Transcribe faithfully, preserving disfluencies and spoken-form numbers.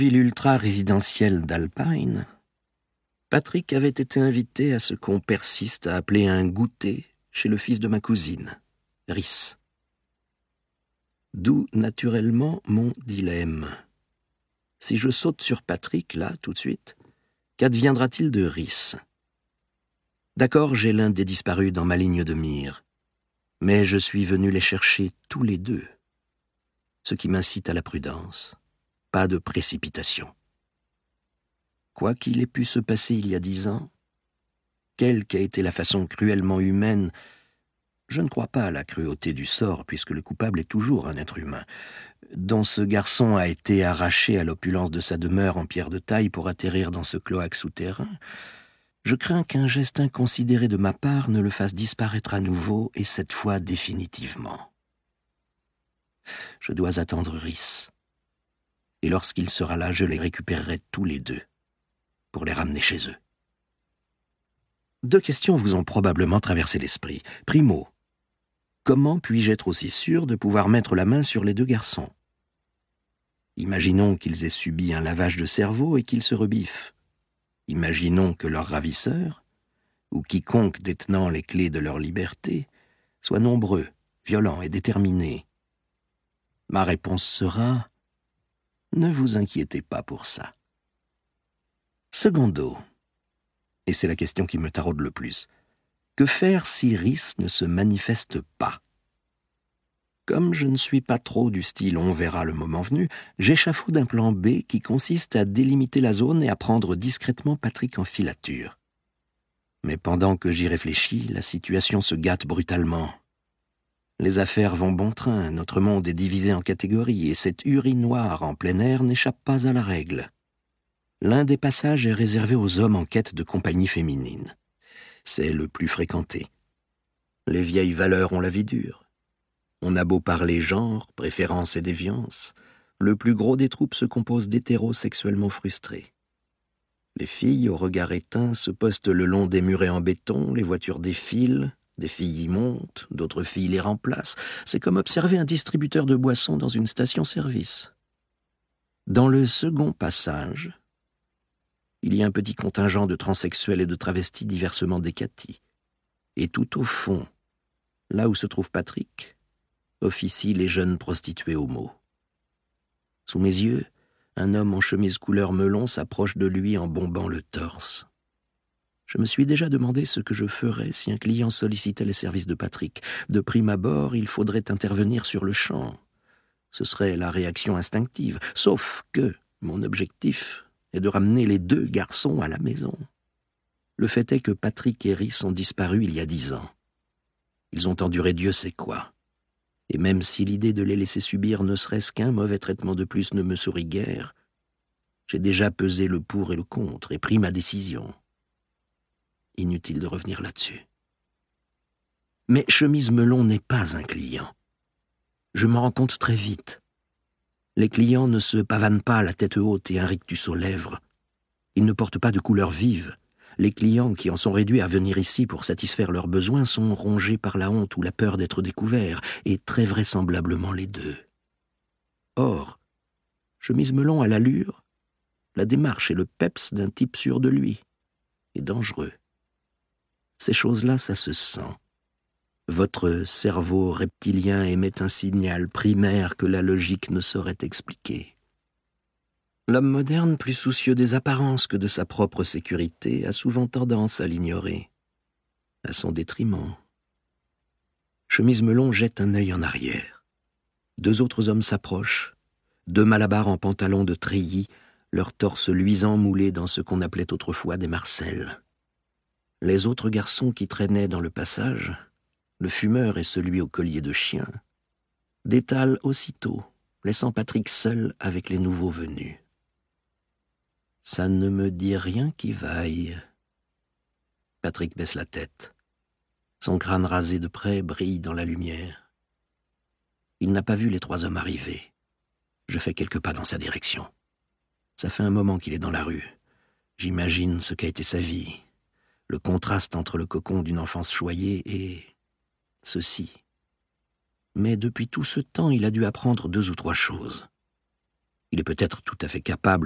ville ultra-résidentielle d'Alpine, Patrick avait été invité à ce qu'on persiste à appeler un goûter chez le fils de ma cousine, Rhys. D'où naturellement mon dilemme. Si je saute sur Patrick, là, tout de suite, qu'adviendra-t-il de Rhys? D'accord, j'ai l'un des disparus dans ma ligne de mire, mais je suis venu les chercher tous les deux, ce qui m'incite à la prudence, pas de précipitation. Quoi qu'il ait pu se passer il y a dix ans, quelle qu'a été la façon cruellement humaine, je ne crois pas à la cruauté du sort, puisque le coupable est toujours un être humain, dont ce garçon a été arraché à l'opulence de sa demeure en pierre de taille pour atterrir dans ce cloaque souterrain, je crains qu'un geste inconsidéré de ma part ne le fasse disparaître à nouveau, et cette fois définitivement. Je dois attendre Rhys, et lorsqu'il sera là, je les récupérerai tous les deux, pour les ramener chez eux. Deux questions vous ont probablement traversé l'esprit. Primo, comment puis-je être aussi sûr de pouvoir mettre la main sur les deux garçons? Imaginons qu'ils aient subi un lavage de cerveau et qu'ils se rebiffent. Imaginons que leur ravisseur, ou quiconque détenant les clés de leur liberté, soit nombreux, violents et déterminés. Ma réponse sera « Ne vous inquiétez pas pour ça ». Secondo, et c'est la question qui me taraude le plus, que faire si Rhys ne se manifeste pas? Comme je ne suis pas trop du style « on verra le moment venu », j'échafaude un plan B qui consiste à délimiter la zone et à prendre discrètement Patrick en filature. Mais pendant que j'y réfléchis, la situation se gâte brutalement. Les affaires vont bon train, notre monde est divisé en catégories, et cette urinoir en plein air n'échappe pas à la règle. L'un des passages est réservé aux hommes en quête de compagnie féminine. C'est le plus fréquenté. Les vieilles valeurs ont la vie dure. On a beau parler genre, préférence et déviance, le plus gros des troupes se compose d'hétéros sexuellement frustrés. Les filles, au regard éteint, se postent le long des murets en béton, les voitures défilent, des filles y montent, d'autres filles les remplacent. C'est comme observer un distributeur de boissons dans une station-service. Dans le second passage, il y a un petit contingent de transsexuels et de travestis diversement décatis. Et tout au fond, là où se trouve Patrick, officient les jeunes prostituées homo. Sous mes yeux, un homme en chemise couleur melon s'approche de lui en bombant le torse. Je me suis déjà demandé ce que je ferais si un client sollicitait les services de Patrick. De prime abord, il faudrait intervenir sur le champ. Ce serait la réaction instinctive, sauf que mon objectif est de ramener les deux garçons à la maison. Le fait est que Patrick et Rhys ont disparu il y a dix ans. Ils ont enduré Dieu sait quoi. Et même si l'idée de les laisser subir ne serait-ce qu'un mauvais traitement de plus ne me sourit guère, j'ai déjà pesé le pour et le contre et pris ma décision. Inutile de revenir là-dessus. Mais Chemise Melon n'est pas un client. Je m'en rends compte très vite. Les clients ne se pavanent pas la tête haute et un rictus aux lèvres. Ils ne portent pas de couleur vive. Les clients qui en sont réduits à venir ici pour satisfaire leurs besoins sont rongés par la honte ou la peur d'être découverts, et très vraisemblablement les deux. Or, Chemise Melon a l'allure, la démarche et le peps d'un type sûr de lui, et dangereux. Ces choses-là, ça se sent. Votre cerveau reptilien émet un signal primaire que la logique ne saurait expliquer. L'homme moderne, plus soucieux des apparences que de sa propre sécurité, a souvent tendance à l'ignorer, à son détriment. Chemise Melon jette un œil en arrière. Deux autres hommes s'approchent, deux malabars en pantalon de treillis, leurs torses luisants moulés dans ce qu'on appelait autrefois des marcelles. Les autres garçons qui traînaient dans le passage, le fumeur et celui au collier de chien, détalent aussitôt, laissant Patrick seul avec les nouveaux venus. Ça ne me dit rien qui vaille. Patrick baisse la tête. Son crâne rasé de près brille dans la lumière. Il n'a pas vu les trois hommes arriver. Je fais quelques pas dans sa direction. Ça fait un moment qu'il est dans la rue. J'imagine ce qu'a été sa vie. Le contraste entre le cocon d'une enfance choyée et ceci. Mais depuis tout ce temps, il a dû apprendre deux ou trois choses. Il est peut-être tout à fait capable